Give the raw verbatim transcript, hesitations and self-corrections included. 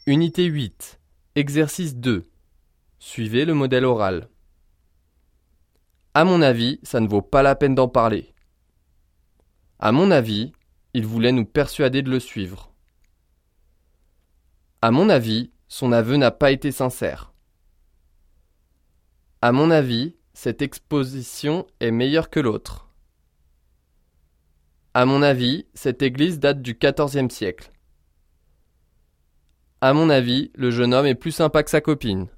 Unité huit. Exercice deux. Suivez le modèle oral. À mon avis, ça ne vaut pas la peine d'en parler. À mon avis, il voulait nous persuader de le suivre. À mon avis, son aveu n'a pas été sincère. À mon avis, cette exposition est meilleure que l'autre. À mon avis, cette église date du quatorzième siècle. À mon avis, le jeune homme est plus sympa que sa copine.